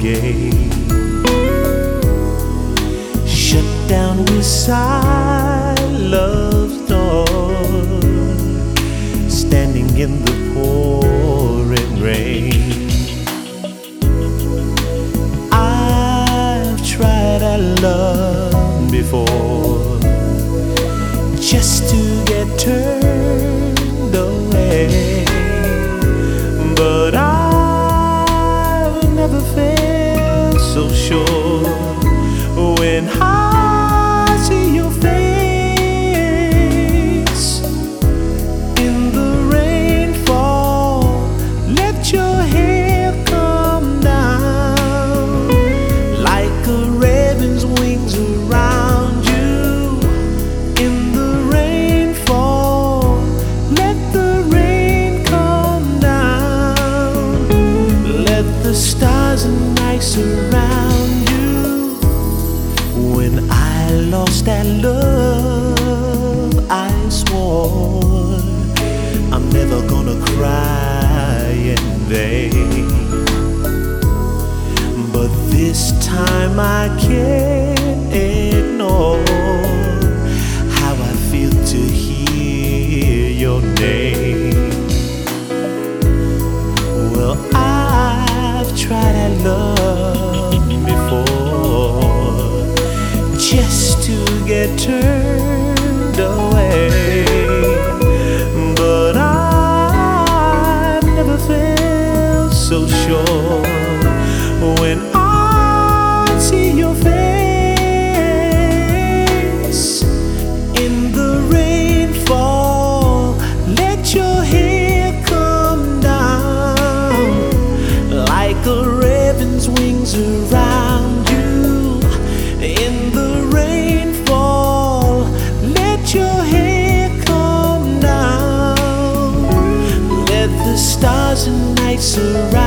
gate. Shut down beside love's door, standing in the pouring rain. I've tried our love before, just to get turned away, but I've never felt so sure when I see your face in the rainfall. Let your hair come down like a raven's wings around you. In the rainfall, let the rain come down. Let the stars and night surround you. When I lost that love, I swore I'm never gonna cry in vain. But this time I can't ignore how I feel to hear your name. Well, I've tried that love before, just to get turned away, but I've never felt so sure when I see your face in the rainfall. Let your hair come down like a raven's wings around you. In the rainfall, let your hair come down. Let the stars and night surround